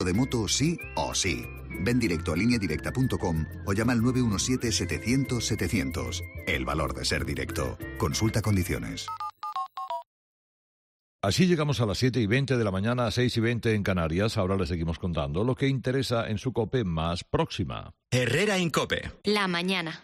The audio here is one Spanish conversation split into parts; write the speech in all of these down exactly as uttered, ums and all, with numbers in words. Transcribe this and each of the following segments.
de moto sí o sí. Ven directo a línea directa punto com o llama al nueve uno siete, setecientos, setecientos. El valor de ser directo. Consulta condiciones. Así llegamos a las siete y veinte de la mañana, a seis y veinte en Canarias. Ahora les seguimos contando lo que interesa en su COPE más próxima. Herrera Incope. La mañana.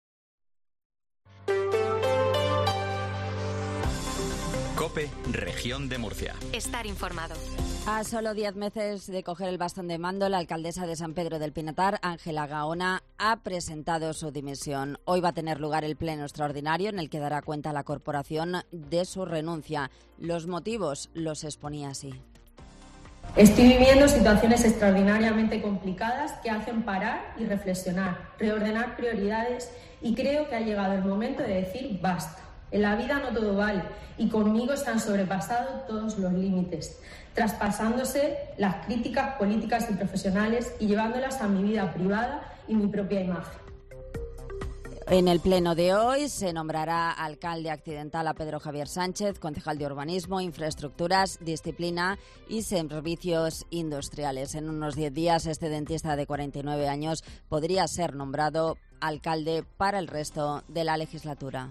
COPE, Región de Murcia. Estar informado. A solo diez meses de coger el bastón de mando, la alcaldesa de San Pedro del Pinatar, Ángela Gaona, ha presentado su dimisión. Hoy va a tener lugar el pleno extraordinario en el que dará cuenta la corporación de su renuncia. Los motivos los exponía así. Estoy viviendo situaciones extraordinariamente complicadas que hacen parar y reflexionar, reordenar prioridades y creo que ha llegado el momento de decir basta. En la vida no todo vale y conmigo se han sobrepasado todos los límites, traspasándose las críticas políticas y profesionales y llevándolas a mi vida privada y mi propia imagen. En el pleno de hoy se nombrará alcalde accidental a Pedro Javier Sánchez, concejal de Urbanismo, Infraestructuras, Disciplina y Servicios Industriales. En unos diez días este dentista de cuarenta y nueve años podría ser nombrado alcalde para el resto de la legislatura.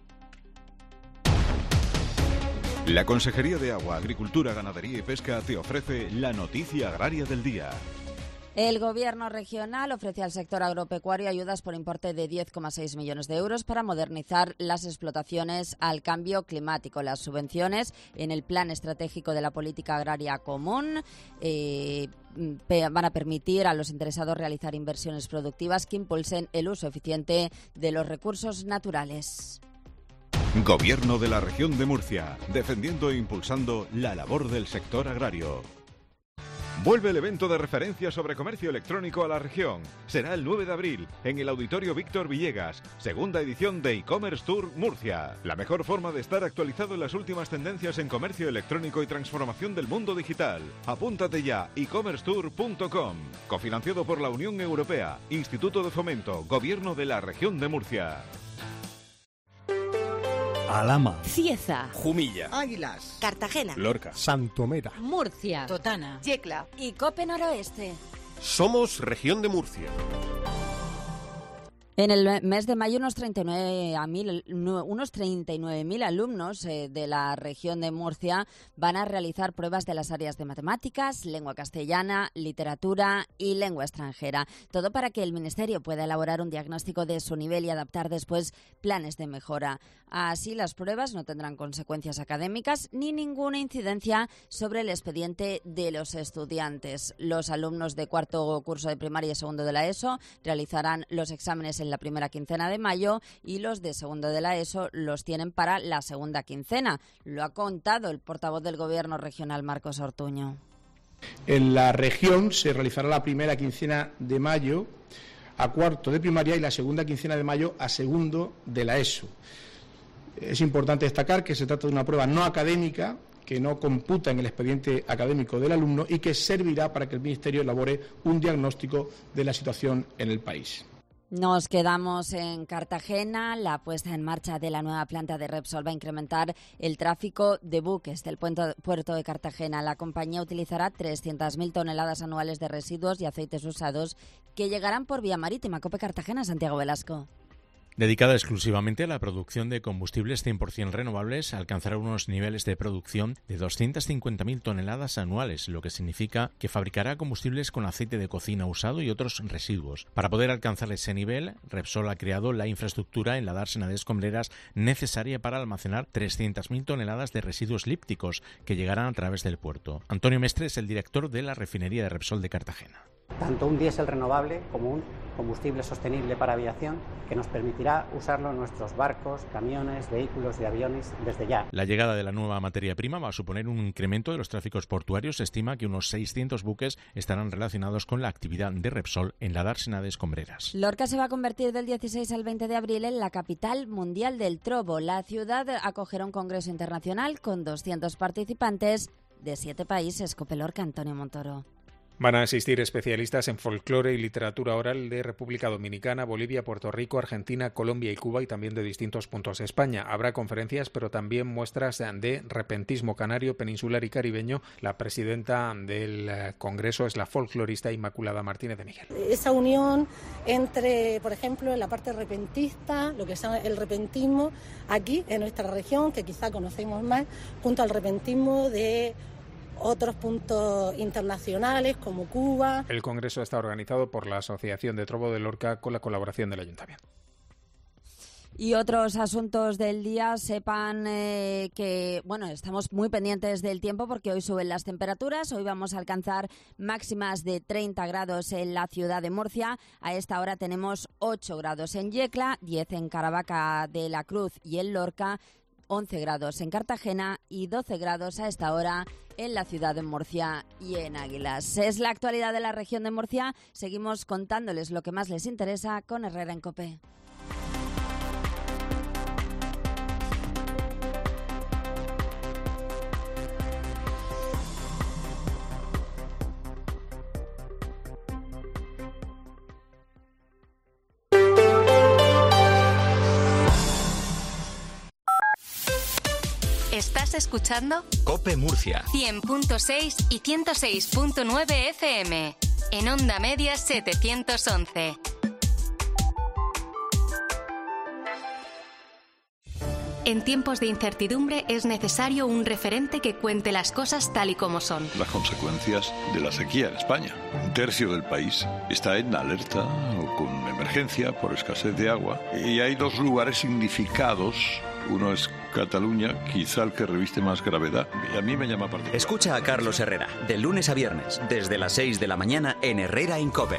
La Consejería de Agua, Agricultura, Ganadería y Pesca te ofrece la noticia agraria del día. El Gobierno regional ofrece al sector agropecuario ayudas por importe de diez coma seis millones de euros para modernizar las explotaciones al cambio climático. Las subvenciones en el Plan Estratégico de la Política Agraria Común eh, van a permitir a los interesados realizar inversiones productivas que impulsen el uso eficiente de los recursos naturales. Gobierno de la Región de Murcia, defendiendo e impulsando la labor del sector agrario. Vuelve el evento de referencia sobre comercio electrónico a la región. Será el nueve de abril en el Auditorio Víctor Villegas, segunda edición de e-commerce Tour Murcia. La mejor forma de estar actualizado en las últimas tendencias en comercio electrónico y transformación del mundo digital. Apúntate ya, e commerce tour punto com. Cofinanciado por la Unión Europea, Instituto de Fomento, Gobierno de la Región de Murcia. Alhama, Cieza, Jumilla, Águilas, Cartagena, Lorca, Santomera, Murcia, Totana, Yecla y COPE Noroeste. Somos Región de Murcia. En el mes de mayo, unos treinta y nueve mil alumnos eh, de la región de Murcia van a realizar pruebas de las áreas de matemáticas, lengua castellana, literatura y lengua extranjera. Todo para que el Ministerio pueda elaborar un diagnóstico de su nivel y adaptar después planes de mejora. Así, las pruebas no tendrán consecuencias académicas ni ninguna incidencia sobre el expediente de los estudiantes. Los alumnos de cuarto curso de primaria y segundo de la ESO realizarán los exámenes en la primera quincena de mayo y los de segundo de la ESO los tienen para la segunda quincena. Lo ha contado el portavoz del Gobierno regional, Marcos Ortuño. En la región se realizará la primera quincena de mayo a cuarto de primaria y la segunda quincena de mayo a segundo de la ESO. Es importante destacar que se trata de una prueba no académica que no computa en el expediente académico del alumno y que servirá para que el Ministerio elabore un diagnóstico de la situación en el país. Nos quedamos en Cartagena. La puesta en marcha de la nueva planta de Repsol va a incrementar el tráfico de buques del puerto de Cartagena. La compañía utilizará trescientas mil toneladas anuales de residuos y aceites usados que llegarán por vía marítima. COPE Cartagena, Santiago Velasco. Dedicada exclusivamente a la producción de combustibles cien por ciento renovables, alcanzará unos niveles de producción de doscientas cincuenta mil toneladas anuales, lo que significa que fabricará combustibles con aceite de cocina usado y otros residuos. Para poder alcanzar ese nivel, Repsol ha creado la infraestructura en la dársena de escombreras necesaria para almacenar trescientas mil toneladas de residuos lípticos que llegarán a través del puerto. Antonio Mestre es el director de la refinería de Repsol de Cartagena. Tanto un diésel renovable como un combustible sostenible para aviación que nos permitirá usarlo en nuestros barcos, camiones, vehículos y aviones desde ya. La llegada de la nueva materia prima va a suponer un incremento de los tráficos portuarios. Se estima que unos seiscientos buques estarán relacionados con la actividad de Repsol en la dársena de escombreras. Lorca se va a convertir del dieciséis al veinte de abril en la capital mundial del trobo. La ciudad acogerá un congreso internacional con doscientos participantes de siete países. COPE Lorca, Antonio Montoro. Van a asistir especialistas en folclore y literatura oral de República Dominicana, Bolivia, Puerto Rico, Argentina, Colombia y Cuba, y también de distintos puntos de España. Habrá conferencias, pero también muestras de repentismo canario, peninsular y caribeño. La presidenta del Congreso es la folclorista Inmaculada Martínez de Miguel. Esa unión entre, por ejemplo, la parte repentista, lo que es el repentismo aquí en nuestra región, que quizá conocemos más, junto al repentismo de otros puntos internacionales como Cuba. El Congreso está organizado por la Asociación de Trobo de Lorca con la colaboración del Ayuntamiento. Y otros asuntos del día, sepan eh, que, bueno, estamos muy pendientes del tiempo porque hoy suben las temperaturas. Hoy vamos a alcanzar máximas de treinta grados en la ciudad de Murcia. A esta hora tenemos ocho grados en Yecla, diez en Caravaca de la Cruz y en Lorca, once grados en Cartagena y doce grados a esta hora en la ciudad de Murcia y en Águilas. Es la actualidad de la región de Murcia. Seguimos contándoles lo que más les interesa con Herrera en COPE. ¿Estás escuchando? COPE Murcia. cien punto seis y ciento seis punto nueve F M. En onda media setecientos once. En tiempos de incertidumbre es necesario un referente que cuente las cosas tal y como son. Las consecuencias de la sequía en España. Un tercio del país está en alerta o con emergencia por escasez de agua. Y hay dos lugares significados. Uno es Cataluña, quizá el que reviste más gravedad. Y a mí me llama particular. Escucha a Carlos Herrera, de lunes a viernes, desde las seis de la mañana en Herrera en COPE.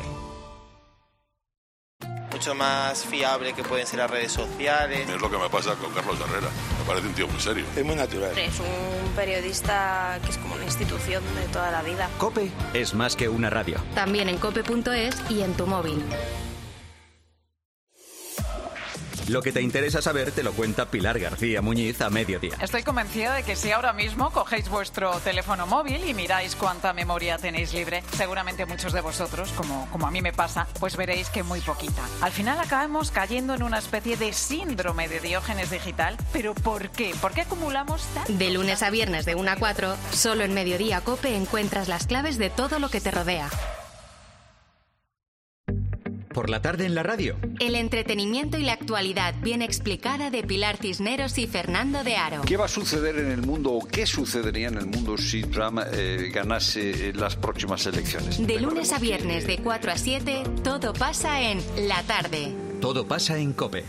Mucho más fiable que pueden ser las redes sociales. Es lo que me pasa con Carlos Herrera. Me parece un tío muy serio. Es muy natural. Es un periodista que es como una institución de toda la vida. COPE es más que una radio. También en cope punto es y en tu móvil. Lo que te interesa saber te lo cuenta Pilar García Muñiz a mediodía. Estoy convencida de que si ahora mismo cogéis vuestro teléfono móvil y miráis cuánta memoria tenéis libre, seguramente muchos de vosotros, como, como a mí me pasa, pues veréis que muy poquita. Al final acabamos cayendo en una especie de síndrome de Diógenes digital. ¿Pero por qué? ¿Por qué acumulamos tanto? De lunes a viernes de una a cuatro, solo en Mediodía COPE encuentras las claves de todo lo que te rodea. Por la tarde en la radio. El entretenimiento y la actualidad bien explicada de Pilar Cisneros y Fernando de Aro. ¿Qué va a suceder en el mundo o qué sucedería en el mundo si Trump eh, ganase las próximas elecciones? De lunes a viernes de cuatro a siete, todo pasa en La Tarde. Todo pasa en COPE.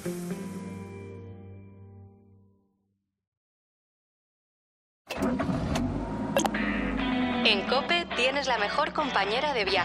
En COPE tienes la mejor compañera de viaje.